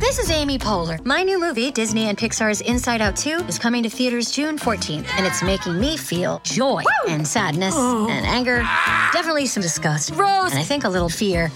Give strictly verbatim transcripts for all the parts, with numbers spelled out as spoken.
This is Amy Poehler. My new movie, Disney and Pixar's Inside Out two, is coming to theaters June fourteenth, and it's making me feel joy Woo! and sadness oh. and anger, definitely some disgust, Rose, and I think a little fear.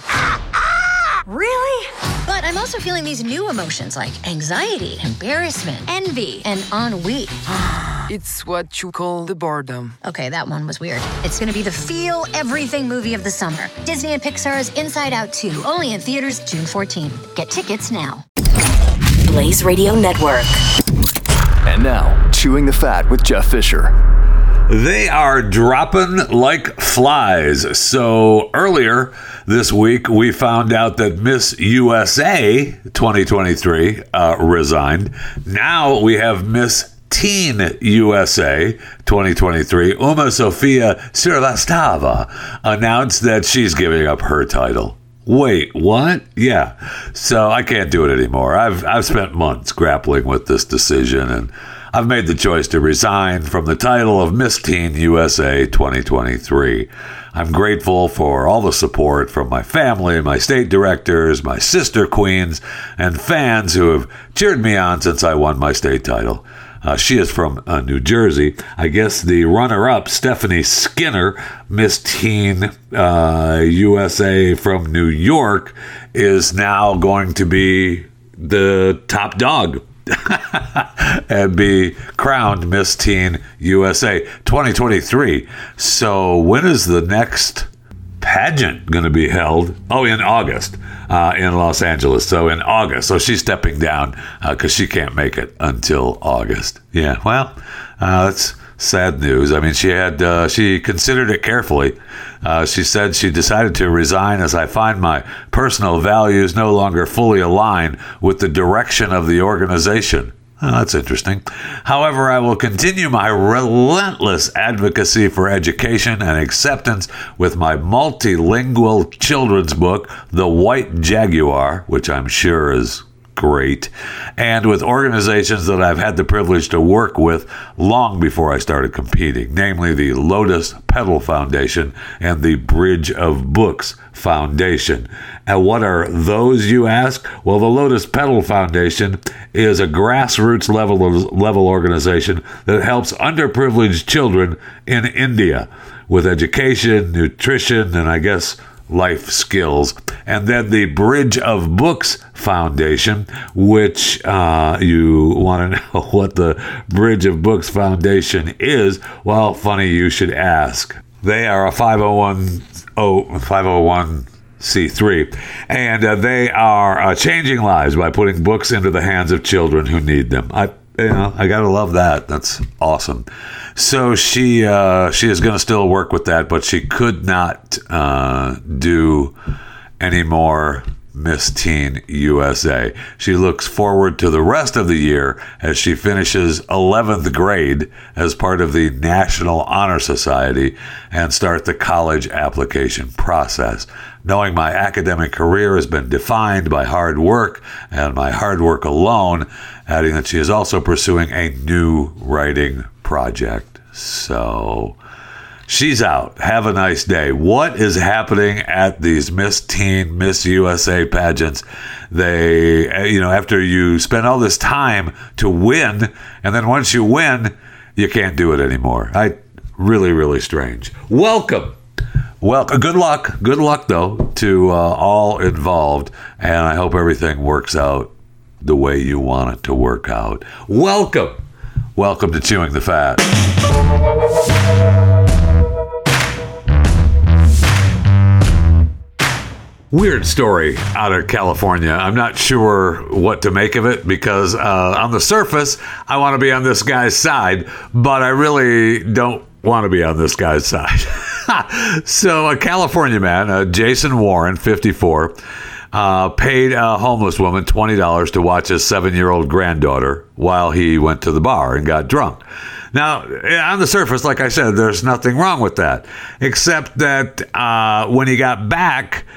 Really? But I'm also feeling these new emotions like anxiety, embarrassment, envy, and ennui. It's what you call the boredom. Okay, that one was weird. It's gonna be the feel everything movie of the summer. Disney and Pixar's Inside Out two, only in theaters June fourteenth. Get tickets now. Blaze Radio Network. And now, Chewing the Fat with Jeff Fisher. They are dropping like flies. So earlier this week, we found out that Miss U S A twenty twenty-three uh, resigned. Now we have Miss Teen U S A twenty twenty-three. Uma Sofia Srivastava announced that she's giving up her title. Wait, what? Yeah. So I can't do it anymore. I've I've spent months grappling with this decision, and I've made the choice to resign from the title of Miss Teen U S A twenty twenty-three. I'm grateful for all the support from my family, my state directors, my sister queens, and fans who have cheered me on since I won my state title. Uh, she is from uh, New Jersey. I guess the runner-up, Stephanie Skinner, Miss Teen uh, U S A from New York, is now going to be the top dog and be crowned Miss Teen U S A twenty twenty-three. So when is the next pageant going to be held? Oh, in August uh, in Los Angeles. So in August. So she's stepping down because uh, she can't make it until August. Yeah, well, uh, that's sad news. I mean, she had uh, she considered it carefully. Uh, she said she decided to resign as I find my personal values no longer fully align with the direction of the organization. Oh, that's interesting. However, I will continue my relentless advocacy for education and acceptance with my multilingual children's book, The White Jaguar, which I'm sure is great, and with organizations that I've had the privilege to work with long before I started competing, namely the Lotus Petal Foundation and the Bridge of Books Foundation. And what are those, you ask? Well, the Lotus Petal Foundation is a grassroots level level organization that helps underprivileged children in India with education, nutrition, and I guess life skills. And then the Bridge of Books Foundation, which uh, you want to know what the Bridge of Books Foundation is. Well, funny you should ask. They are a five oh one c three, and uh, they are uh, changing lives by putting books into the hands of children who need them. I You know, I gotta love that. That's awesome. So she uh, she is going to still work with that, but she could not uh, do any more Miss Teen U S A. She looks forward to the rest of the year as she finishes eleventh grade as part of the National Honor Society and start the college application process. Knowing my academic career has been defined by hard work and my hard work alone, adding that she is also pursuing a new writing project. So she's out. Have a nice day. What is happening at these Miss Teen, Miss U S A pageants? They, you know, after you spend all this time to win, and then once you win, you can't do it anymore. I really, really strange. Welcome. Well, good luck. Good luck, though, to uh, all involved, and I hope everything works out the way you want it to work out. Welcome. Welcome to Chewing the Fat. Weird story out of California. I'm not sure what to make of it because uh, on the surface, I want to be on this guy's side, but I really don't want to be on this guy's side. So a California man, uh, Jason Warren, fifty-four, uh, paid a homeless woman twenty dollars to watch his seven-year-old granddaughter while he went to the bar and got drunk. Now, on the surface, like I said, there's nothing wrong with that, except that uh, when he got back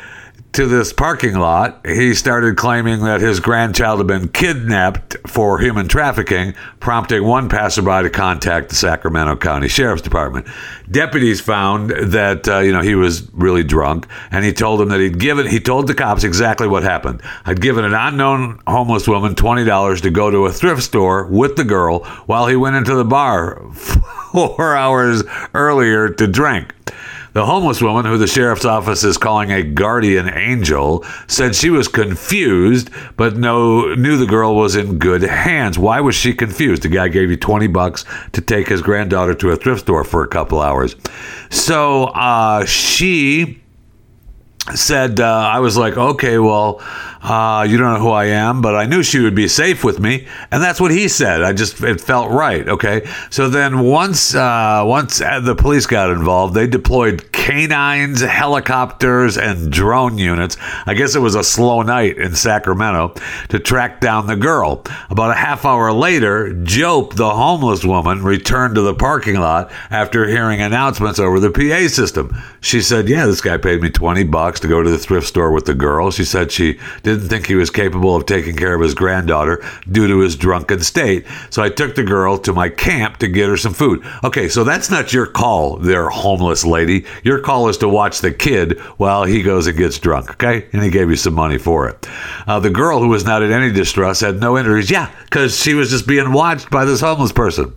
to this parking lot, he started claiming that his grandchild had been kidnapped for human trafficking, prompting one passerby to contact the Sacramento County Sheriff's Department. Deputies found that uh, you know he was really drunk, and he told them that he'd given he told the cops exactly what happened. I'd given an unknown homeless woman twenty dollars to go to a thrift store with the girl while he went into the bar four hours earlier to drink. The homeless woman, who the sheriff's office is calling a guardian angel, said she was confused, but no, knew the girl was in good hands. Why was she confused? The guy gave you twenty bucks to take his granddaughter to a thrift store for a couple hours. So uh, she said, uh, I was like, okay, well, uh, you don't know who I am, but I knew she would be safe with me. And that's what he said. I just, it felt right. Okay. So then once, uh, once the police got involved, they deployed canines, helicopters, and drone units. I guess it was a slow night in Sacramento to track down the girl. About a half hour later, Jope, the homeless woman, returned to the parking lot after hearing announcements over the P A system. She said, yeah, this guy paid me twenty bucks to go to the thrift store with the girl. She said she didn't think he was capable of taking care of his granddaughter due to his drunken state. So I took the girl to my camp to get her some food. Okay, so that's not your call there, homeless lady. Your call is to watch the kid while he goes and gets drunk, okay? And he gave you some money for it. Uh, the girl, who was not in any distress, had no injuries. Yeah, because she was just being watched by this homeless person.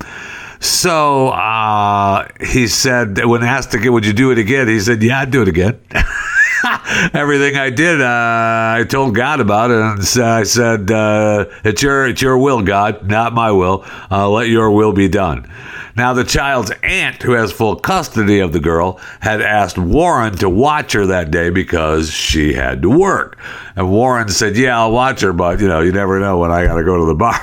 So uh, he said, when asked again, would you do it again? He said, yeah, I'd do it again. Everything I did, uh, I told God about it, and so I said, uh, it's your it's your will, God, not my will. Uh, let your will be done. Now, the child's aunt, who has full custody of the girl, had asked Warren to watch her that day because she had to work. And Warren said, yeah, I'll watch her, but, you know, you never know when I got to go to the bar.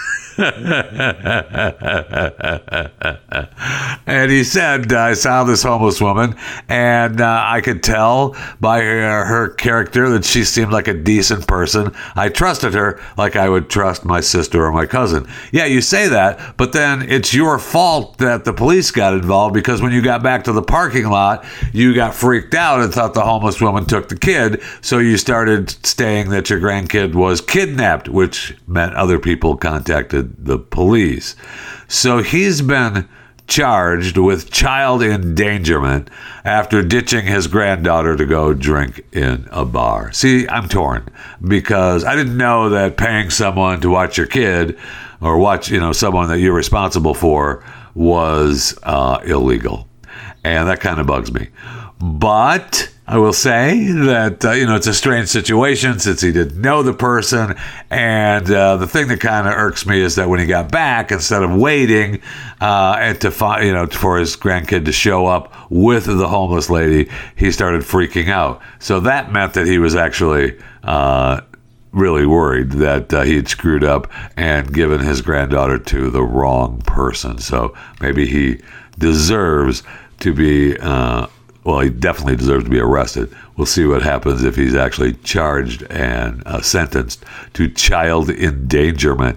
And he said, I saw this homeless woman, and uh, I could tell by her, her character that she seemed like a decent person. I trusted her like I would trust my sister or my cousin. Yeah, you say that, but then it's your fault that the police got involved, because when you got back to the parking lot, you got freaked out and thought the homeless woman took the kid, so you started saying that your grandkid was kidnapped, which meant other people contacted the police. So he's been charged with child endangerment after ditching his granddaughter to go drink in a bar. See, I'm torn, because I didn't know that paying someone to watch your kid or watch, you know, someone that you're responsible for was uh, illegal. And that kind of bugs me. But I will say that, uh, you know, it's a strange situation since he didn't know the person. And uh, the thing that kind of irks me is that when he got back, instead of waiting uh, and to find, you know, for his grandkid to show up with the homeless lady, he started freaking out. So that meant that he was actually uh, really worried that uh, he had screwed up and given his granddaughter to the wrong person. So maybe he deserves to be... Uh, Well, he definitely deserves to be arrested. We'll see what happens if he's actually charged and uh, sentenced to child endangerment.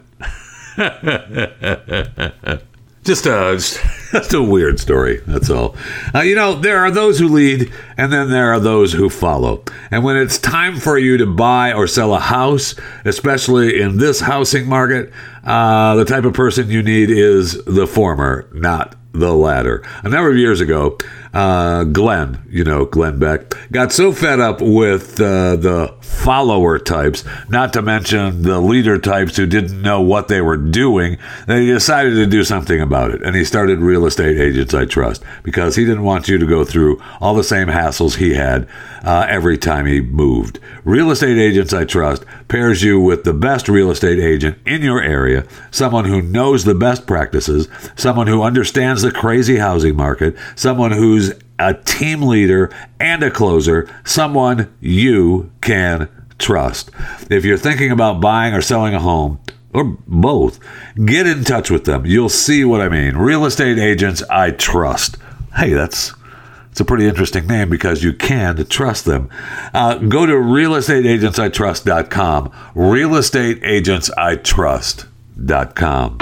Just a, just a weird story, that's all. Uh, you know, there are those who lead, and then there are those who follow. And when it's time for you to buy or sell a house, especially in this housing market, uh, the type of person you need is the former, not the latter. A number of years ago, uh, Glenn, you know, Glenn Beck, got so fed up with uh, the follower types, not to mention the leader types who didn't know what they were doing, that he decided to do something about it. And he started Real Estate Agents I Trust, because he didn't want you to go through all the same hassles he had uh, every time he moved. Real Estate Agents I Trust pairs you with the best real estate agent in your area, someone who knows the best practices, someone who understands the crazy housing market, someone who's a team leader and a closer, someone you can trust. If you're thinking about buying or selling a home, or both, get in touch with them. You'll see what I mean. Real Estate Agents I Trust. Hey, that's it's a pretty interesting name, because you can trust them. Uh, go to real estate agents I trust dot com. real estate agents I trust dot com.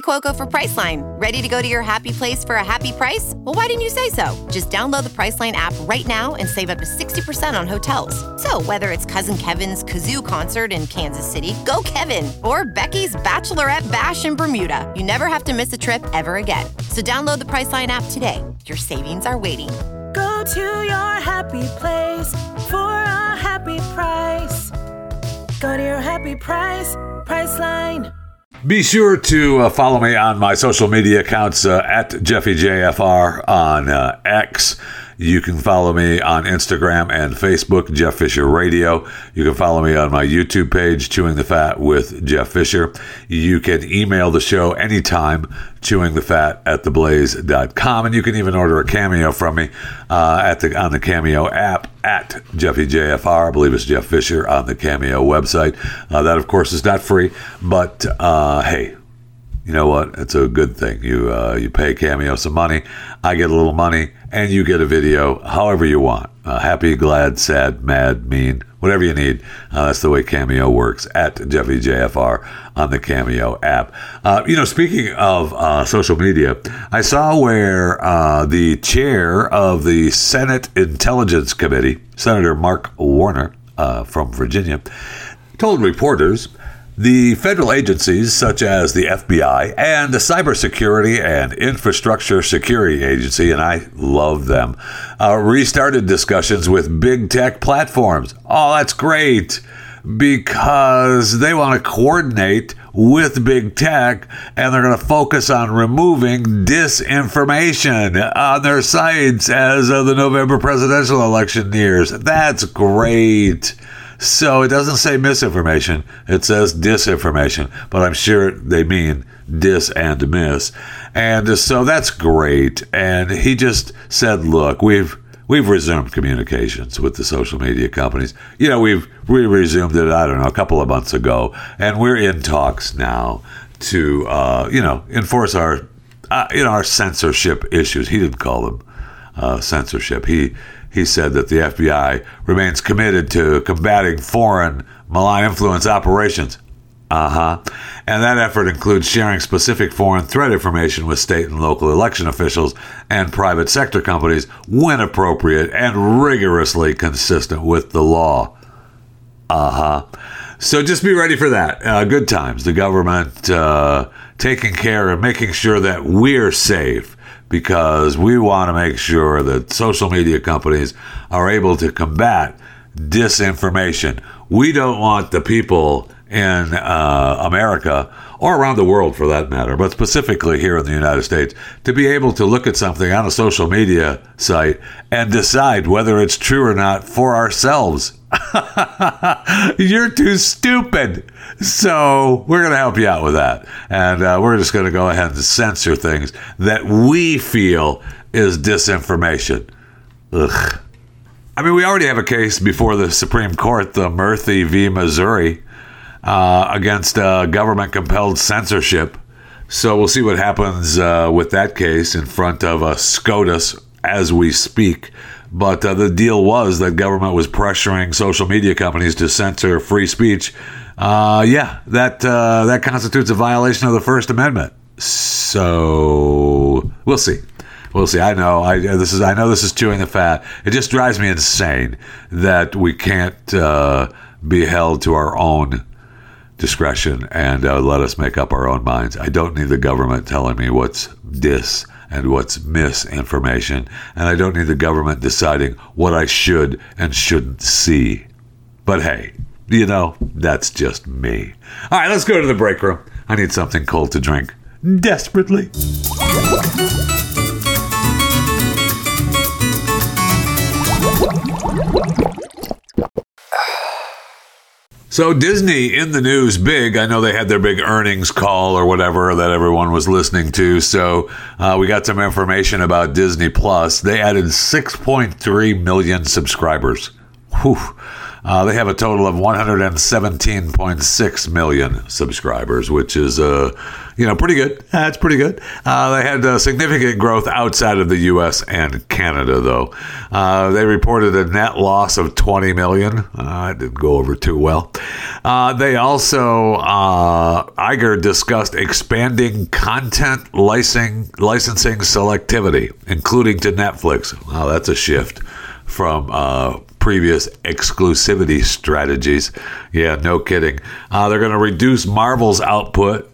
Cuoco for Priceline. Ready to go to your happy place for a happy price? Well, why didn't you say so? Just download the Priceline app right now and save up to sixty percent on hotels. So whether it's Cousin Kevin's Kazoo Concert in Kansas City, go Kevin, or Becky's Bachelorette Bash in Bermuda, you never have to miss a trip ever again. So download the Priceline app today. Your savings are waiting. Go to your happy place for a happy price. Go to your happy price, Priceline. Be sure to uh, follow me on my social media accounts uh, at Jeffy J F R on uh, X. You can follow me on Instagram and Facebook, Jeff Fisher Radio. You can follow me on my YouTube page, Chewing the Fat with Jeff Fisher. You can email the show anytime, chewing the fat at the blaze dot com. And you can even order a Cameo from me uh, at the on the Cameo app at Jeffy J F R. I believe it's Jeff Fisher on the Cameo website. Uh, that, of course, is not free. But, uh, hey, you know what? It's a good thing. You uh, you pay Cameo some money. I get a little money, and you get a video however you want. Uh, happy, glad, sad, mad, mean, whatever you need. Uh, that's the way Cameo works at Jeffy J F R on the Cameo app. Uh, you know, speaking of uh, social media, I saw where uh, the chair of the Senate Intelligence Committee, Senator Mark Warner uh, from Virginia, told reporters the federal agencies such as the F B I and the Cybersecurity and Infrastructure Security Agency, and I love them, uh, restarted discussions with big tech platforms. Oh, that's great, because they want to coordinate with big tech, and they're going to focus on removing disinformation on their sites as uh, the November presidential election nears. That's great. So it doesn't say misinformation, it says disinformation, but I'm sure they mean dis and miss. And so that's great. And he just said, look, we've we've resumed communications with the social media companies. You know, we've we resumed it, I don't know, a couple of months ago, and we're in talks now to, uh, you know, enforce our, uh, you know, our censorship issues. He didn't call them uh, censorship. He He said that the F B I remains committed to combating foreign malign influence operations. Uh-huh. And that effort includes sharing specific foreign threat information with state and local election officials and private sector companies when appropriate and rigorously consistent with the law. Uh-huh. So just be ready for that. Uh, good times. The government uh, taking care and making sure that we're safe, because we want to make sure that social media companies are able to combat disinformation. We don't want the people in uh, America, or around the world for that matter, but specifically here in the United States, to be able to look at something on a social media site and decide whether it's true or not for ourselves. You're too stupid. So we're going to help you out with that. And uh, we're just going to go ahead and censor things that we feel is disinformation. Ugh. I mean, we already have a case before the Supreme Court, the Murphy v. Missouri, uh, against uh, government-compelled censorship. So we'll see what happens uh, with that case in front of uh, SCOTUS as we speak. But uh, the deal was that government was pressuring social media companies to censor free speech. Uh, yeah, that uh, that constitutes a violation of the First Amendment. So we'll see. We'll see. I know. I this is. I know this is chewing the fat. It just drives me insane that we can't uh, be held to our own discretion and uh, let us make up our own minds. I don't need the government telling me what's dis and what's misinformation, and I don't need the government deciding what I should and shouldn't see. But hey, you know, that's just me. All right, let's go to the break room. I need something cold to drink desperately. So Disney in the news big. I know they had their big earnings call or whatever that everyone was listening to. So uh, we got some information about Disney Plus. They added six point three million subscribers. Whew. Uh, they have a total of one hundred seventeen point six million subscribers, which is, uh, you know, pretty good. That's pretty good. Uh, they had uh, significant growth outside of the U S and Canada, though. Uh, they reported a net loss of twenty million. Uh, it didn't go over too well. Uh, they also, uh, Iger discussed expanding content licensing, licensing selectivity, including to Netflix. Wow, that's a shift from uh, previous exclusivity strategies. Yeah, no kidding. Uh, they're going to reduce Marvel's output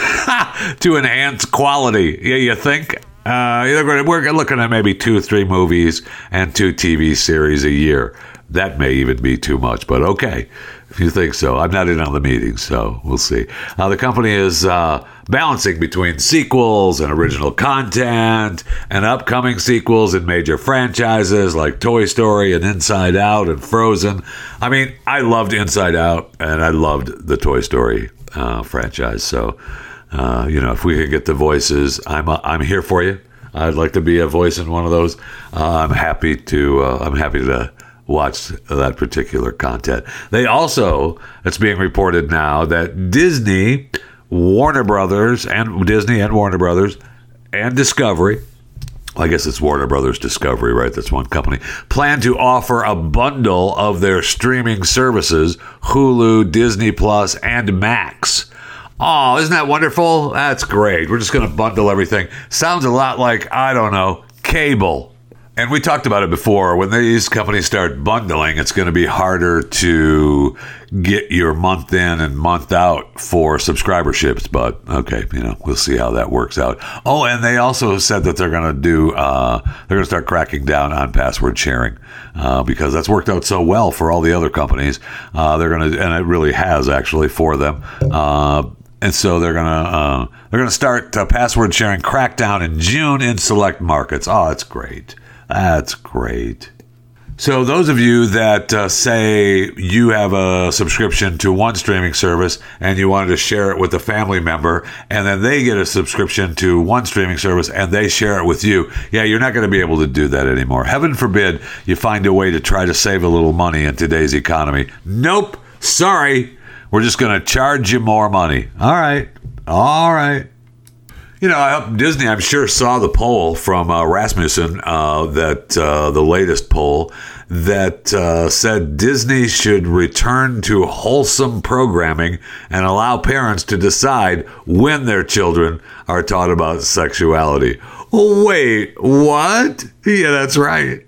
to enhance quality. Yeah, you think? Uh, they're gonna, we're looking at maybe two, three movies and two T V series a year. That may even be too much, but okay, if you think so. I'm not in on the meetings, so we'll see. Uh, the company is uh, balancing between sequels and original content and upcoming sequels in major franchises like Toy Story and Inside Out and Frozen. I mean, I loved Inside Out and I loved the Toy Story uh, franchise. So, uh, you know, if we could get the voices, I'm uh, I'm here for you. I'd like to be a voice in one of those. Uh, I'm happy to. Uh, I'm happy to. watch that particular content. They also, it's being reported now that Disney, Warner Brothers, and Disney and Warner Brothers and Discovery, I guess it's Warner Brothers Discovery, right? That's one company, plan to offer a bundle of their streaming services, Hulu, Disney Plus, and Max. Oh, isn't that wonderful? That's great. We're just going to bundle everything. Sounds a lot like, I don't know, cable. And we talked about it before. When these companies start bundling, it's going to be harder to get your month in and month out for subscriberships. But okay, you know, we'll see how that works out. Oh, and they also said that they're going to do, uh, they're going to start cracking down on password sharing uh, because that's worked out so well for all the other companies. Uh, they're going to, and it really has actually for them. Uh, And so they're gonna uh, they're gonna start uh, password sharing crackdown in June in select markets. Oh, that's great. That's great. So those of you that uh, say you have a subscription to one streaming service and you wanted to share it with a family member, and then they get a subscription to one streaming service and they share it with you, yeah, you're not going to be able to do that anymore. Heaven forbid you find a way to try to save a little money in today's economy. Nope. Sorry. We're just going to charge you more money. All right. All right. You know, I hope Disney, I'm sure, saw the poll from uh, Rasmussen, uh, that uh, the latest poll that uh, said Disney should return to wholesome programming and allow parents to decide when their children are taught about sexuality. Wait, what? Yeah, that's right.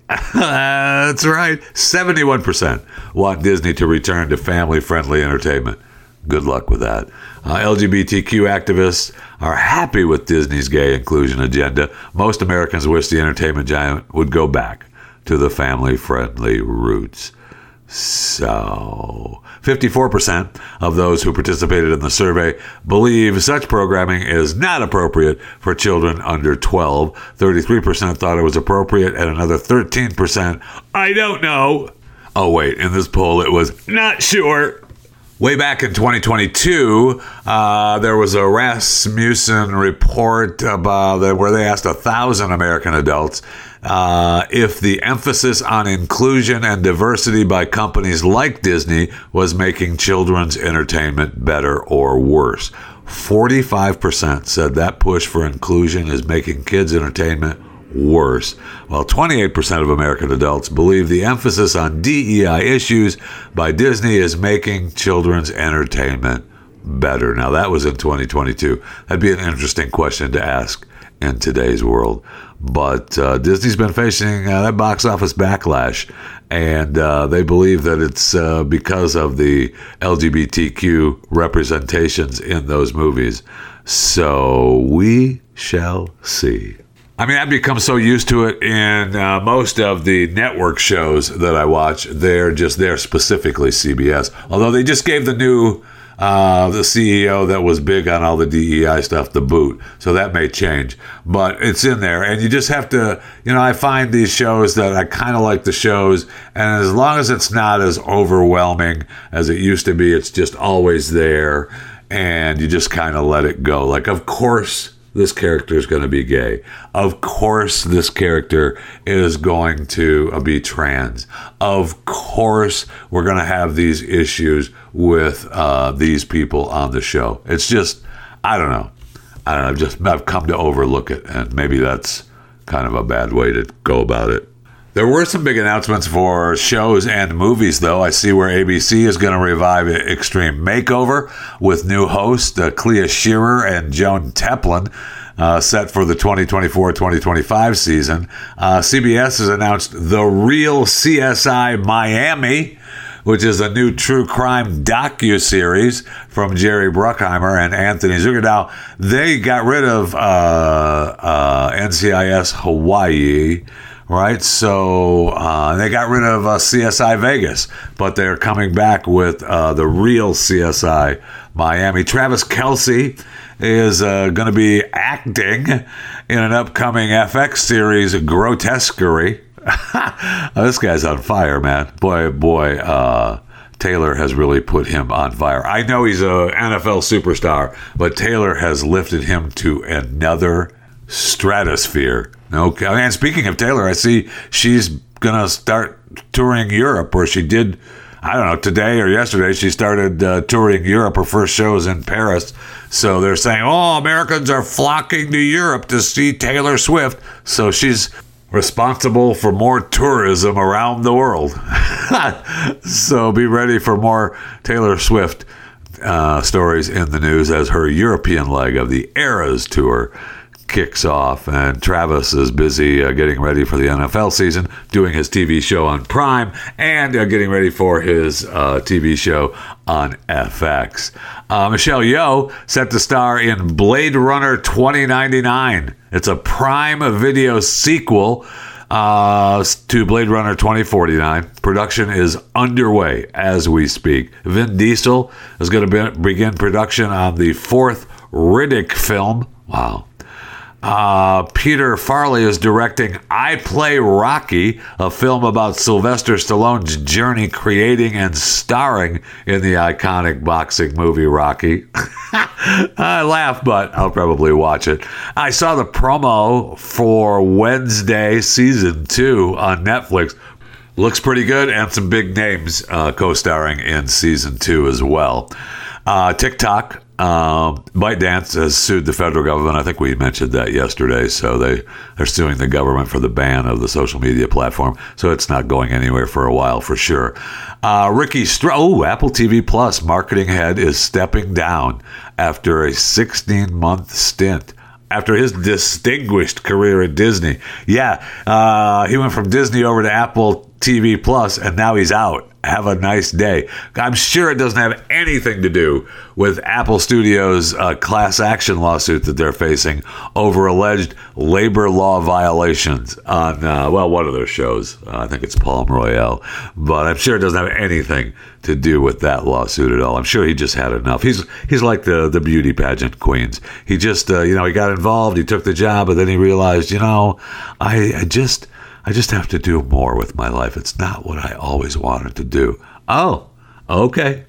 That's right. seventy-one percent want Disney to return to family-friendly entertainment. Good luck with that. Uh, L G B T Q activists are happy with Disney's gay inclusion agenda. Most Americans wish the entertainment giant would go back to the family-friendly roots. So, fifty-four percent of those who participated in the survey believe such programming is not appropriate for children under twelve. thirty-three percent thought it was appropriate, and another thirteen percent, I don't know. Oh, wait, in this poll it was not sure. Way back in twenty twenty-two, uh, there was a Rasmussen report about where they asked a thousand American adults uh, if the emphasis on inclusion and diversity by companies like Disney was making children's entertainment better or worse. forty-five percent said that push for inclusion is making kids' entertainment worse, while twenty-eight percent of American adults believe the emphasis on D E I issues by Disney is making children's entertainment better. Now, that was in twenty twenty-two. That'd be an interesting question to ask in today's world. But uh, Disney's been facing uh, that box office backlash, and uh, they believe that it's uh, because of the L G B T Q representations in those movies. So we shall see. I mean, I've become so used to it in uh, most of the network shows that I watch. They're just there, specifically C B S. Although they just gave the new, uh, the C E O that was big on all the D E I stuff, the boot. So that may change. But it's in there. And you just have to, you know, I find these shows that I kind of like the shows. And as long as it's not as overwhelming as it used to be, it's just always there. And you just kind of let it go. Like, of course, this character is going to be gay. Of course, this character is going to be trans. Of course, we're going to have these issues with uh, these people on the show. It's just, I don't know. I don't know. I've just I've come to overlook it, and maybe that's kind of a bad way to go about it. There were some big announcements for shows and movies, though. I see where A B C is going to revive Extreme Makeover with new hosts uh, Clea Shearer and Joan Teplin, uh, set for the twenty twenty-four twenty twenty-five season. Uh, C B S has announced The Real C S I Miami, which is a new true crime docu-series from Jerry Bruckheimer and Anthony Zucker. Now, they got rid of uh, uh, N C I S Hawaii, right? So uh, they got rid of uh, C S I Vegas, but they're coming back with uh, The Real C S I Miami. Travis Kelce is uh, going to be acting in an upcoming F X series, Grotesquerie. This guy's on fire, man. Boy, boy, uh, Taylor has really put him on fire. I know he's an N F L superstar, but Taylor has lifted him to another stratosphere. Okay. And speaking of Taylor, I see she's going to start touring Europe, or she did, I don't know, today or yesterday, she started uh, touring Europe. Her first show is in Paris. So they're saying, oh, Americans are flocking to Europe to see Taylor Swift. So she's responsible for more tourism around the world. So be ready for more Taylor Swift uh, stories in the news as her European leg of the Eras Tour kicks off. And Travis is busy uh, getting ready for the N F L season, doing his T V show on Prime, and uh, getting ready for his uh, T V show on F X. Uh, Michelle Yeoh set to star in Blade Runner twenty ninety-nine. It's a Prime Video sequel uh, to Blade Runner twenty forty-nine. Production is underway as we speak. Vin Diesel is going to be- begin production on the fourth Riddick film. Wow. Uh, Peter Farley is directing I Play Rocky, a film about Sylvester Stallone's journey creating and starring in the iconic boxing movie Rocky. I laugh, but I'll probably watch it. I saw the promo for Wednesday season two on Netflix. Looks pretty good, and some big names uh, co-starring in season two as well. Uh, TikTok. Um, ByteDance has sued the federal government. I think we mentioned that yesterday. So they are suing the government for the ban of the social media platform. So it's not going anywhere for a while for sure. Uh, Ricky Str- oh, Apple T V Plus marketing head is stepping down after a sixteen-month stint. After his distinguished career at Disney. Yeah, uh, he went from Disney over to Apple T V Plus, and now he's out. Have a nice day. I'm sure it doesn't have anything to do with Apple Studios' uh, class action lawsuit that they're facing over alleged labor law violations on, uh, well, one of their shows. Uh, I think it's Palm Royale. But I'm sure it doesn't have anything to do with that lawsuit at all. I'm sure he just had enough. He's he's like the, the beauty pageant queens. He just, uh, you know, he got involved, he took the job, but then he realized, you know, I, I just... I just have to do more with my life. It's not what I always wanted to do. Oh, okay.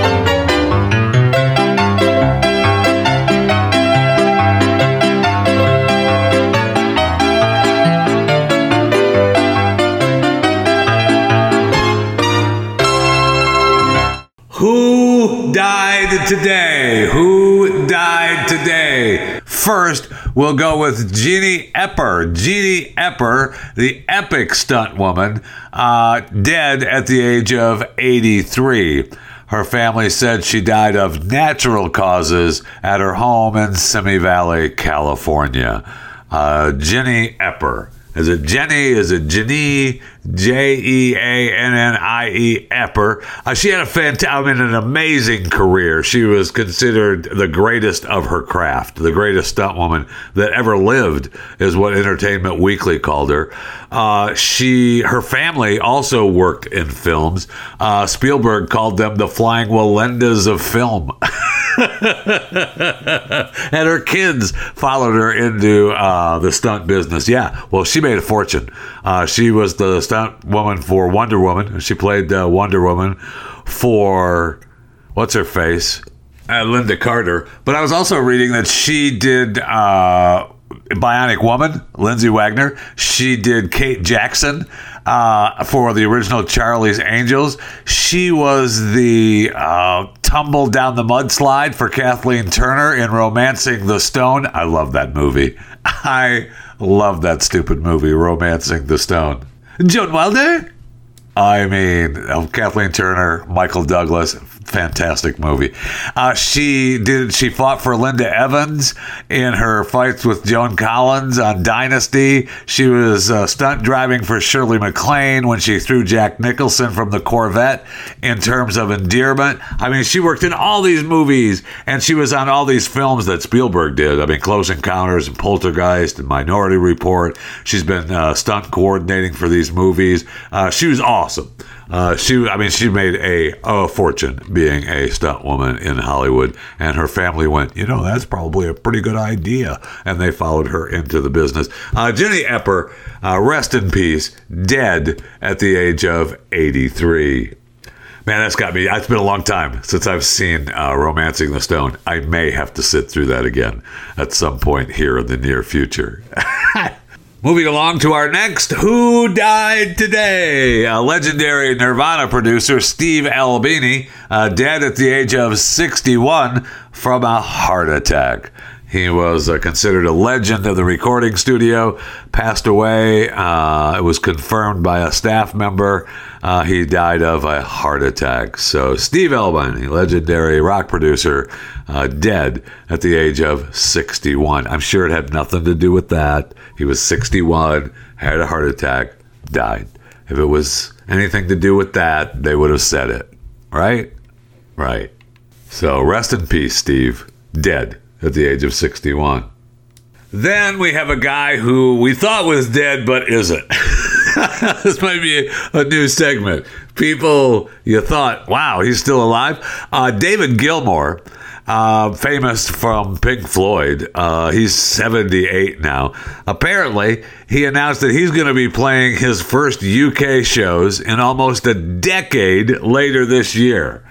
Who died today? Who died today? First, we'll go with Jeannie Epper. Jeannie Epper, the epic stunt woman, uh, dead at the age of eighty-three. Her family said she died of natural causes at her home in Simi Valley, California. Uh, Jeannie Epper. Is it Jenny? Is it Jenny? J E A N N I E Epper. Uh, she had a fantastic, I mean, an amazing career. She was considered the greatest of her craft, the greatest stunt woman that ever lived, is what Entertainment Weekly called her. Uh, she, her family also worked in films. Uh, Spielberg called them the Flying Walendas of film. And her kids followed her into uh, the stunt business. Yeah, well, she made a fortune. Uh, she was the stunt woman for Wonder Woman. She played uh, Wonder Woman for, what's her face? uh, Linda Carter. But I was also reading that she did uh, Bionic Woman, Lindsay Wagner. She did Kate Jackson uh, for the original Charlie's Angels. She was the uh, tumble down the mudslide for Kathleen Turner in Romancing the Stone. I love that movie. I love that stupid movie, Romancing the Stone. Joan Wilder? I mean, Kathleen Turner, Michael Douglas, fantastic movie. Uh, she did. She fought for Linda Evans in her fights with Joan Collins on Dynasty. She was uh, stunt driving for Shirley MacLaine when she threw Jack Nicholson from the Corvette in terms of endearment. I mean, she worked in all these movies, and she was on all these films that Spielberg did. I mean, Close Encounters and Poltergeist and Minority Report. She's been uh, stunt coordinating for these movies. Uh, she was awesome. Uh, she, I mean, she made a, a fortune being a stunt woman in Hollywood, and her family went, you know, that's probably a pretty good idea, and they followed her into the business. Uh, Jenny Epper, uh, rest in peace, dead at the age of eighty-three. Man, that's got me. It's been a long time since I've seen uh, Romancing the Stone. I may have to sit through that again at some point here in the near future. Moving along to our next Who Died Today? A legendary Nirvana producer, Steve Albini, uh, dead at the age of sixty-one from a heart attack. He was uh, considered a legend of the recording studio, passed away. Uh, it was confirmed by a staff member. Uh, he died of a heart attack. So Steve Albini, legendary rock producer, uh, dead at the age of sixty-one. I'm sure it had nothing to do with that. He was sixty-one, had a heart attack, died. If it was anything to do with that, they would have said it. Right? Right. So rest in peace, Steve. Dead at the age of sixty-one. Then we have a guy who we thought was dead but isn't. This might be a, a new segment. People you thought, wow, he's still alive. Uh, David Gilmour, uh, famous from Pink Floyd. Uh, he's seventy-eight now. Apparently, he announced that he's going to be playing his first U K shows in almost a decade later this year.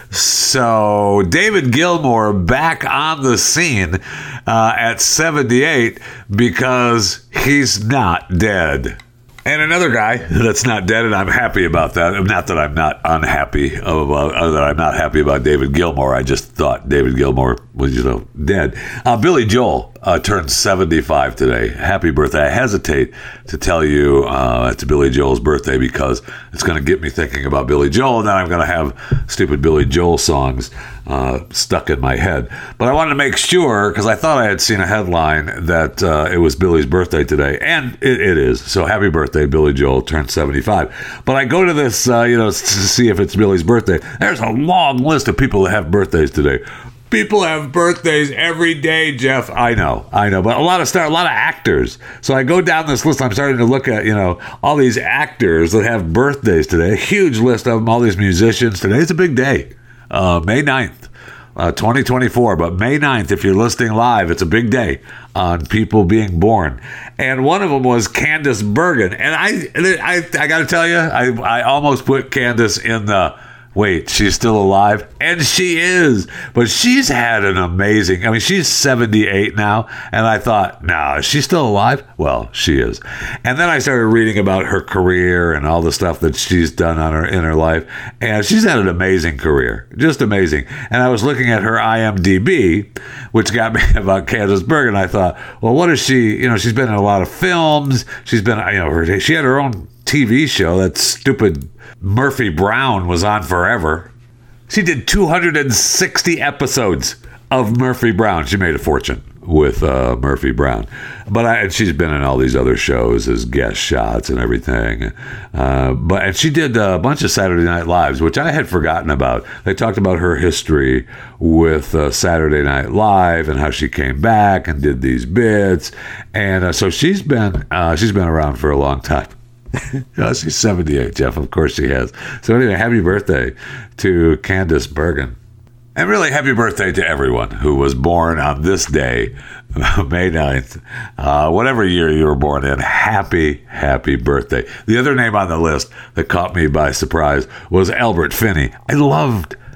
So David Gilmour back on the scene uh, at seventy-eight because he's not dead. And another guy that's not dead, and I'm happy about that. Not that I'm not unhappy about, uh, that I'm not happy about David Gilmour. I just thought David Gilmour was, you know, dead. Uh, Billy Joel uh, turned seventy-five today. Happy birthday. I hesitate to tell you uh, it's Billy Joel's birthday because it's going to get me thinking about Billy Joel, and then I'm going to have stupid Billy Joel songs uh, stuck in my head. But I wanted to make sure, because I thought I had seen a headline that uh, it was Billy's birthday today, and it, it is. So happy birthday, Billy Joel turned seventy-five. But I go to this, uh, you know, to see if it's Billy's birthday. There's a long list of people that have birthdays today. People have birthdays every day, Jeff. I know, I know, but a lot of star, a lot of actors. So I go down this list. I'm starting to look at, you know, all these actors that have birthdays today. A huge list of them. All these musicians. Today's a big day, uh, May ninth, uh, twenty twenty-four. But May ninth, if you're listening live, it's a big day on people being born. And one of them was Candice Bergen. And I, I, I got to tell you, I, I almost put Candice in the. Wait, she's still alive? And she is. But she's had an amazing... I mean, she's seventy-eight now. And I thought, nah, is she still alive? Well, she is. And then I started reading about her career and all the stuff that she's done on her in her life. And she's had an amazing career. Just amazing. And I was looking at her I M D B, which got me about Candice Bergen. I thought, well, what is she... You know, she's been in a lot of films. She's been... You know, her, she had her own T V show, that stupid... Murphy Brown was on forever. She did two hundred sixty episodes of Murphy Brown. She made a fortune with uh, Murphy Brown. But I, and she's been in all these other shows as guest shots and everything. Uh, but and she did a bunch of Saturday Night Lives, which I had forgotten about. They talked about her history with uh, Saturday Night Live and how she came back and did these bits. And uh, so she's been uh, she's been around for a long time. Oh, she's seventy-eight, Jeff. Of course she has. So anyway, happy birthday to Candice Bergen. And really, happy birthday to everyone who was born on this day, May ninth. Uh, whatever year you were born in, happy, happy birthday. The other name on the list that caught me by surprise was Albert Finney. I loved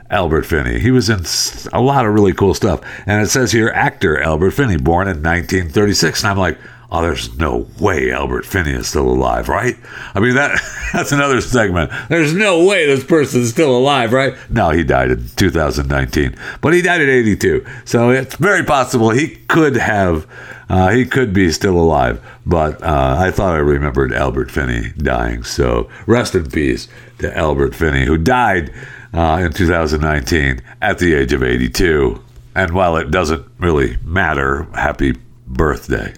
Albert Finney. He was in a lot of really cool stuff. And it says here, actor Albert Finney, born in nineteen thirty-six. And I'm like, oh, there's no way Albert Finney is still alive, right? I mean, that that's another segment. There's no way this person's still alive, right? No, he died in two thousand nineteen. But he died at eighty-two. So it's very possible he could have, uh, he could be still alive. But uh, I thought I remembered Albert Finney dying. So rest in peace to Albert Finney, who died uh, in two thousand nineteen at the age of eighty-two. And while it doesn't really matter, happy birthday.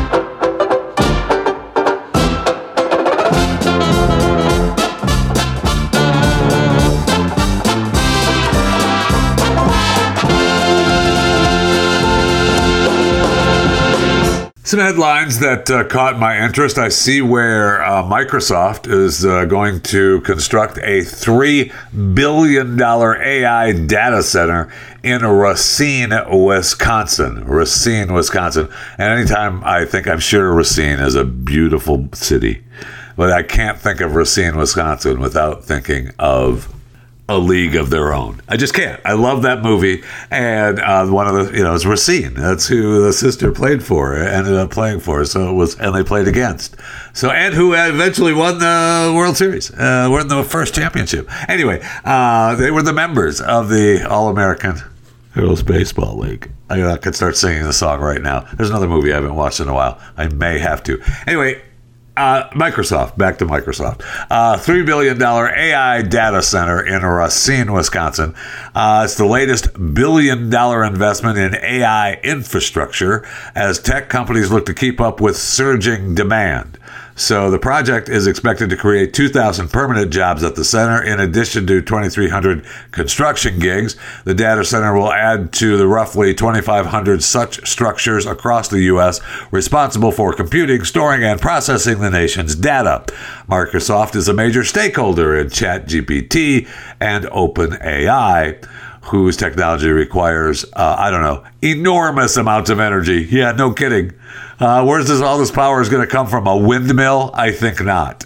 Some headlines that uh, caught my interest. I see where uh, Microsoft is uh, going to construct a three billion dollars A I data center in Racine, Wisconsin. Racine, Wisconsin. And anytime I think, I'm sure Racine is a beautiful city, but I can't think of Racine, Wisconsin without thinking of A League of Their Own. I just can't. I love that movie, and uh, one of the, you know, it's Racine. That's who the sister played for, ended up playing for. So it was, and they played against. So, and who eventually won the World Series, uh, won the first championship. Anyway, uh, they were the members of the All-American Girls Baseball League. I, I could start singing the song right now. There's another movie I haven't watched in a while. I may have to. Anyway. Uh, Microsoft, back to Microsoft. Uh, three billion dollars A I data center in Racine, Wisconsin. Uh, it's the latest billion dollar investment in A I infrastructure as tech companies look to keep up with surging demand. So the project is expected to create two thousand permanent jobs at the center, in addition to twenty-three hundred construction gigs. The data center will add to the roughly twenty-five hundred such structures across the U S responsible for computing, storing, and processing the nation's data. Microsoft is a major stakeholder in ChatGPT and OpenAI, whose technology requires, uh, I don't know, enormous amounts of energy. Yeah, no kidding. Uh, where's this, all this power is going to come from? A windmill? I think not.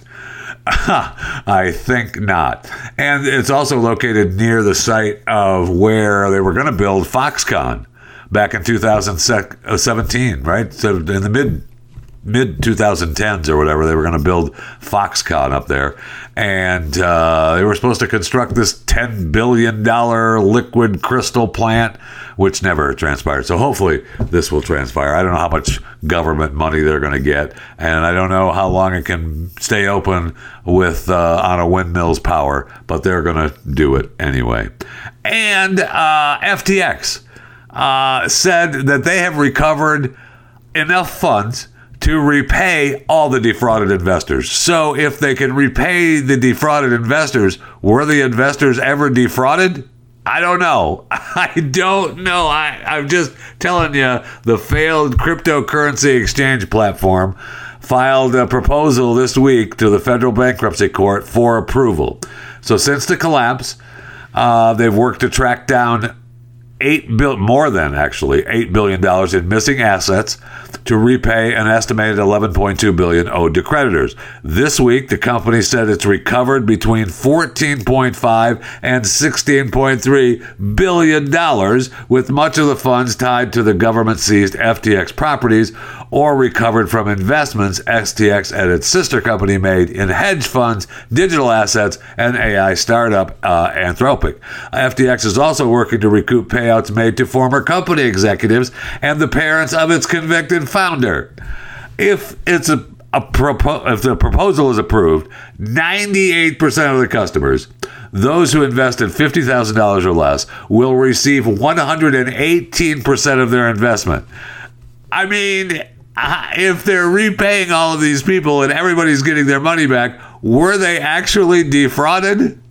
I think not. And it's also located near the site of where they were going to build Foxconn back in two thousand seventeen, right? So in the mid mid twenty tens or whatever, they were going to build Foxconn up there. And uh, they were supposed to construct this ten billion dollars liquid crystal plant, which never transpired. So hopefully this will transpire. I don't know how much government money they're going to get, and I don't know how long it can stay open with uh, on a windmill's power, but they're going to do it anyway. And uh, F T X uh, said that they have recovered enough funds to repay all the defrauded investors. So if they can repay the defrauded investors, were the investors ever defrauded? I don't know. I don't know. I, I'm just telling you, the failed cryptocurrency exchange platform filed a proposal this week to the federal bankruptcy court for approval. So since the collapse, uh, they've worked to track down eight bil- more than actually eight billion dollars in missing assets to repay an estimated eleven point two billion dollars owed to creditors. This week, the company said it's recovered between fourteen point five and sixteen point three billion dollars, with much of the funds tied to the government-seized F T X properties or recovered from investments F T X and its sister company made in hedge funds, digital assets, and A I startup uh, Anthropic. F T X is also working to recoup payouts made to former company executives and the parents of its convicted founder. If it's a, a propo- if the proposal is approved, ninety-eight percent of the customers, those who invested fifty thousand dollars or less, will receive one hundred eighteen percent of their investment. I mean, if they're repaying all of these people and everybody's getting their money back, were they actually defrauded?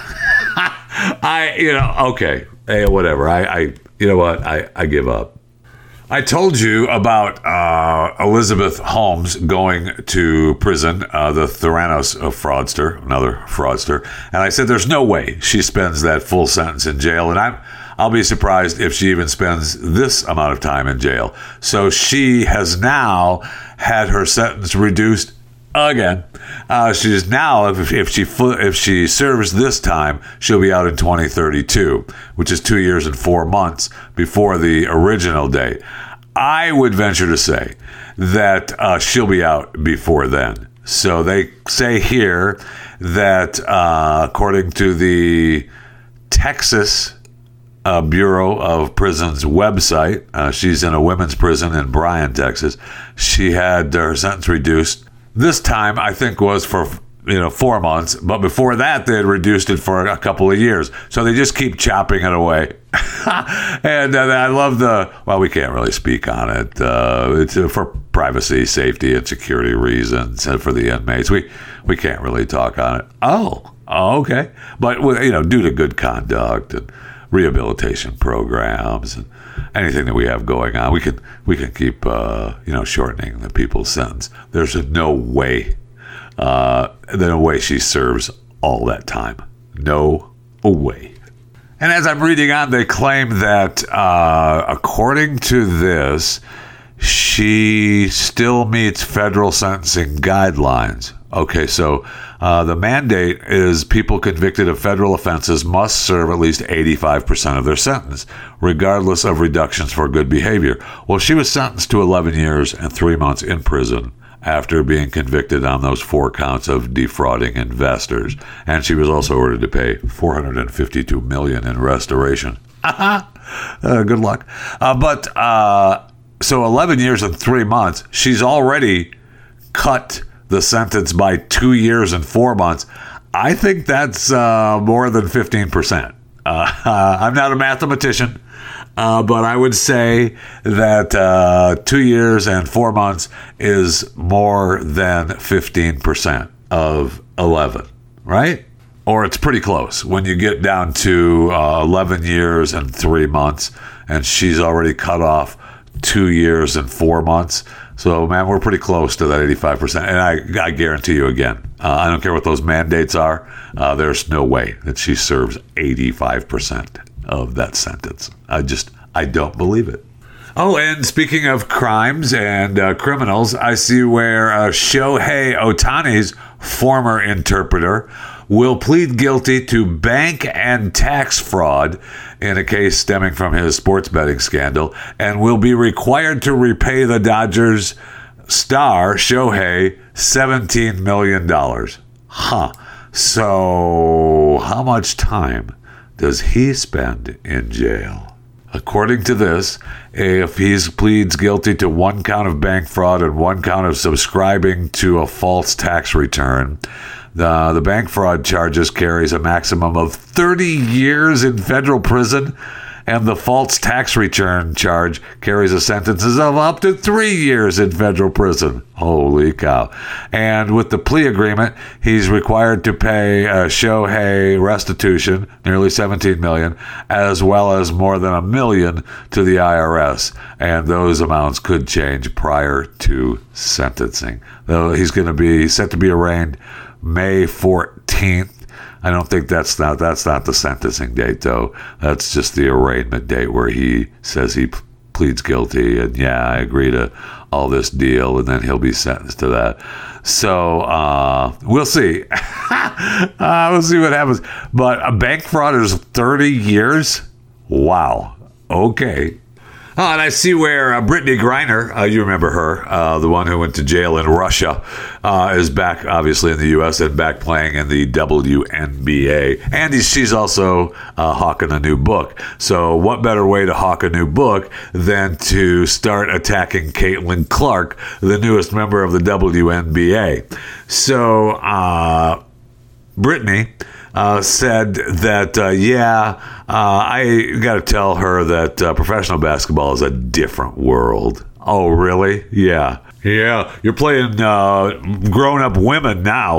I, you know, okay, hey, whatever. I, I, you know what? I, I give up. I told you about uh, Elizabeth Holmes going to prison, uh, the Theranos fraudster, another fraudster, and I said there's no way she spends that full sentence in jail, and I'm, I'll be surprised if she even spends this amount of time in jail. So she has now had her sentence reduced again. Uh, she's now, if, if she if she serves this time, she'll be out in twenty thirty-two, which is two years and four months before the original date. I would venture to say that uh, she'll be out before then. So they say here that uh, according to the Texas uh, Bureau of Prisons website, uh, she's in a women's prison in Bryan, Texas. She had her sentence reduced. This time, I think, was for you know four months, but before that, they had reduced it for a couple of years. So they just keep chopping it away. And uh, I love the, well, we can't really speak on it. Uh, it's uh, for privacy, safety, and security reasons, and for the inmates. We we can't really talk on it. Oh, oh okay. But, you know, due to good conduct and rehabilitation programs and anything that we have going on, we can we can keep, uh, you know, shortening the people's sentence. There's no way, uh, no way she serves all that time. No way. And as I'm reading on, they claim that uh, according to this, she still meets federal sentencing guidelines. Okay, so uh, the mandate is people convicted of federal offenses must serve at least eighty-five percent of their sentence, regardless of reductions for good behavior. Well, she was sentenced to eleven years and three months in prison after being convicted on those four counts of defrauding investors. And she was also ordered to pay four hundred fifty-two million dollars in restoration. uh, good luck. Uh, but uh, so eleven years and three months, she's already cut the sentence by two years and four months. I think that's uh, more than fifteen percent. Uh, uh, I'm not a mathematician. Uh, but I would say that uh, two years and four months is more than fifteen percent of eleven, right? Or it's pretty close when you get down to uh, eleven years and three months, and she's already cut off two years and four months. So, man, we're pretty close to that eighty-five percent. And I, I guarantee you again, uh, I don't care what those mandates are, uh, there's no way that she serves eighty-five percent of that sentence. I just, I don't believe it. Oh, and speaking of crimes and uh, criminals, I see where uh, Shohei Ohtani's former interpreter will plead guilty to bank and tax fraud in a case stemming from his sports betting scandal and will be required to repay the Dodgers star Shohei seventeen million dollars. Huh. So how much time does he spend in jail? According to this, if he pleads guilty to one count of bank fraud and one count of subscribing to a false tax return, the, the bank fraud charges carries a maximum of thirty years in federal prison, and the false tax return charge carries a sentence of up to three years in federal prison. Holy cow. And with the plea agreement, he's required to pay uh, Shohei restitution, nearly seventeen million dollars, as well as more than a million to the I R S. And those amounts could change prior to sentencing. Though he's going to be set to be arraigned May fourteenth. I don't think that's not that's not the sentencing date, though. That's just the arraignment date where he says he p- pleads guilty and, yeah, I agree to all this deal, and then he'll be sentenced to that. So uh, we'll see. uh, we'll see what happens. But a bank fraud is thirty years? Wow. Okay. Oh, and I see where uh, Brittany Griner, uh, you remember her, uh, the one who went to jail in Russia, uh, is back, obviously, in the U S and back playing in the W N B A. And she's also uh, hawking a new book. So what better way to hawk a new book than to start attacking Caitlin Clark, the newest member of the W N B A? So, uh, Brittany uh, said that, uh, yeah, uh, I got to tell her that uh, professional basketball is a different world. Oh, really? Yeah. Yeah. You're playing uh, grown-up women now.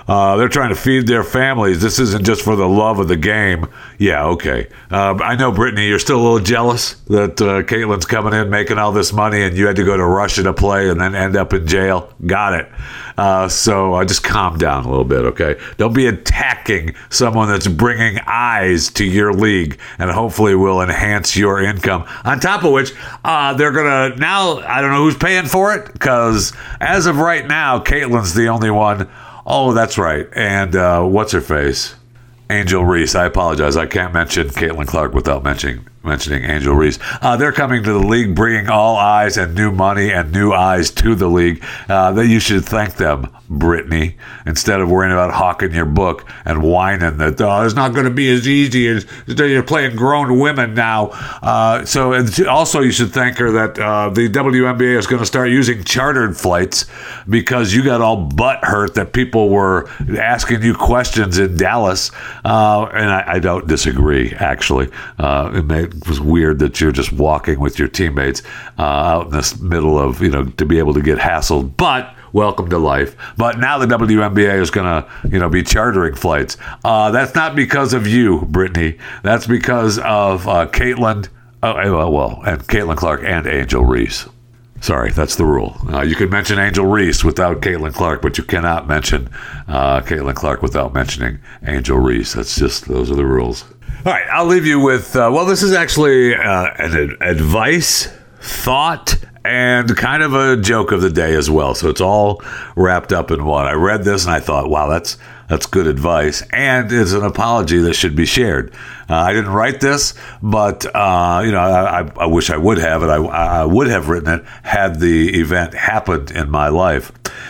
Uh, they're trying to feed their families. This isn't just for the love of the game. Yeah, okay. Uh, I know, Brittany, you're still a little jealous that uh, Caitlin's coming in making all this money and you had to go to Russia to play and then end up in jail. Got it. Uh, so uh, just calm down a little bit, okay? Don't be attacking someone that's bringing eyes to your league and hopefully will enhance your income. On top of which, uh, they're going to now, I don't know who's paying for it, because as of right now, Caitlin's the only one. Oh, that's right. And uh, what's her face? Angel Reese. I apologize. I can't mention Caitlin Clark without mentioning mentioning Angel Reese. Uh, they're coming to the league, bringing all eyes and new money and new eyes to the league. Uh, that you should thank them, Brittany, instead of worrying about hawking your book and whining that oh, it's not going to be as easy as you're playing grown women now. Uh, so and also you should thank her that uh, the W N B A is going to start using chartered flights because you got all butt hurt that people were asking you questions in Dallas. Uh, and I, I don't disagree, actually. Uh, it made It was weird that you're just walking with your teammates uh, out in the middle of, you know, to be able to get hassled. But welcome to life. But now the W N B A is going to, you know, be chartering flights. Uh, that's not because of you, Brittany. That's because of uh, Caitlin, uh, well, well, and Caitlin Clark and Angel Reese. Sorry, that's the rule. Uh, you can mention Angel Reese without Caitlin Clark, but you cannot mention uh, Caitlin Clark without mentioning Angel Reese. That's just, those are the rules. All right, I'll leave you with, uh, well, this is actually uh, an ad- advice, thought, and kind of a joke of the day as well. So it's all wrapped up in one. I read this and I thought, wow, that's that's good advice. And it's an apology that should be shared. Uh, I didn't write this, but, uh, you know, I, I, I wish I would have it. I, I would have written it had the event happened in my life.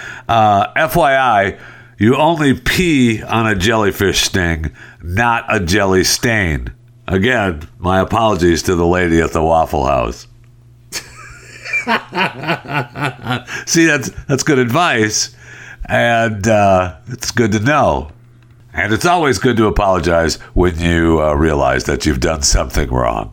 Uh, F Y I, you only pee on a jellyfish sting, not a jelly stain. Again, my apologies to the lady at the Waffle House. See, that's that's good advice, and uh, it's good to know. And it's always good to apologize when you uh, realize that you've done something wrong.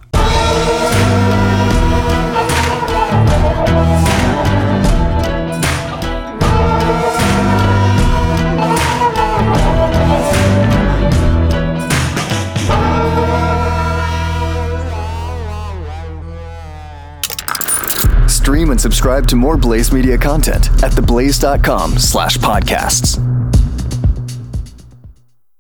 Stream and subscribe to more Blaze Media content at theblaze dot com slash podcasts.